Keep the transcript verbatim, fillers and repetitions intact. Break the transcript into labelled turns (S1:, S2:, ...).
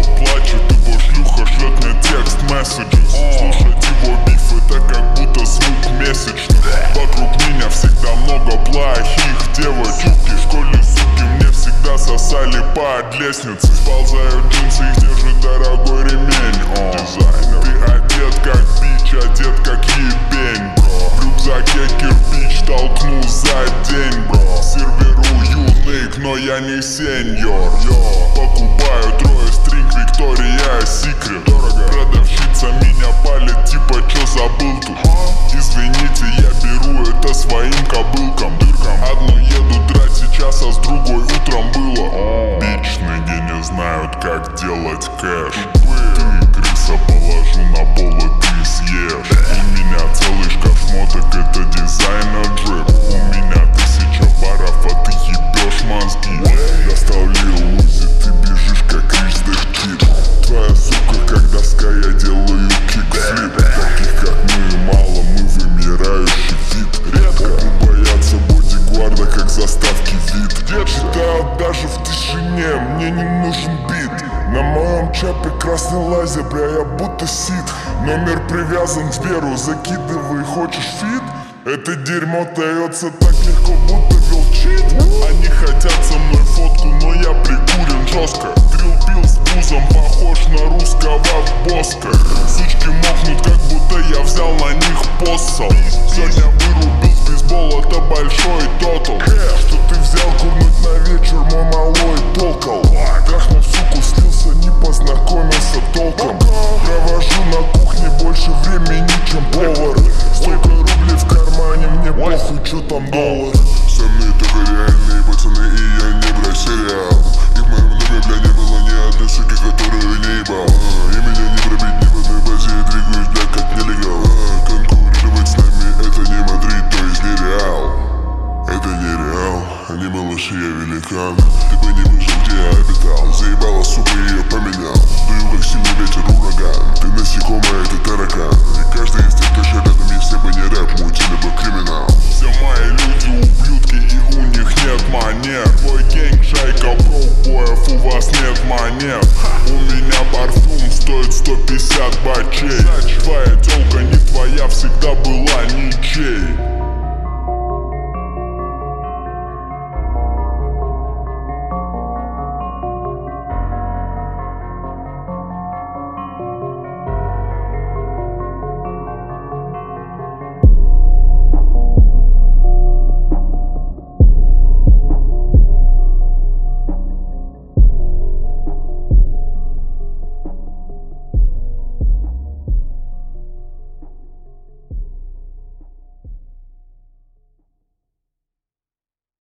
S1: Чел плачет, его шлюха шлет мне текст-месседжи. Слушать его биф — это как будто звук месячный. Вокруг меня всегда много плохих девочек. В школе суки мне всегда сосали под лестницей. Сползают джинсы, их держит дорогой ремень. О, дизайнер. Ты одет как бич, одет как ебень, бро. В рюкзаке кирпич толкну за день, бро. Серверую ник, но я не сеньор. Йо, покупаю трое стринг Виктория Секрет. Дорого. Продавщица меня палит, типа чё забыл тут? Извините, я беру это своим кобылкам, дыркам. Одну еду драть сейчас, а с другой утром было. Бич, ныги не знают, как делать кэш. Ты, крыса, положу на пол и ты съешь. У меня целый шкаф шмоток, это дизайнер джип. У меня тысяча баров, а ты ебешь мозги. Достал Лил Узи, ты бежишь как Рич Дэшкит. Твоя сука, как доска, я делаю кикфлип. Таких как мы мало, мы вымирающий вид. Редко боятся бодигварда, как заставки вид. Читают даже в тишине, мне не нужен бит. На моем чапе красный лазер, бля, я будто сит. Номер привязан к Сберу, закидывай, хочешь фит? Это дерьмо дается так легко, будто вел чит. Они хотят со мной фотку, но я прикурен жестко. Дрил пил с бузом, похож на русского боска. Сучки мокнут, как будто я взял на них посол. Сегодня вырубил с бейсбола, это большой тотал. Что ты взял курнуть на вечер, мой малой толкал. Трахнул суку, слился, не познакомился толком. Провожу на кухне больше времени, чем повар. Столько рублей в кармане, мне похуй, чё там доллар.
S2: Со мной только реальные пацаны, и я не брать сериал. И в моем доме, бля, не было ни одной суки, которую не ебал. И меня не пробить ни в одной базе, я двигаюсь, бля, как нелегал. Конкурировать с нами — это не Мадрид, то есть не Реал. Это не Реал, они малыши, я великан. Ты бы не выжил, где я обитал. Заебала, сука, ее поменял. Дую, как сильный ветер, ураган. Ты насекомое, это таракан. И каждый из тех, кто еще рядом, если бы не рэп, мутили бы криминал.
S1: Все мои люди ублюдки, и у них нет манер. Твой гэнг, шайка броубоев, у вас нет монет. У меня парфюм стоит сто пятьдесят бачей. Твоя тёлка не твоя, всегда была ничей.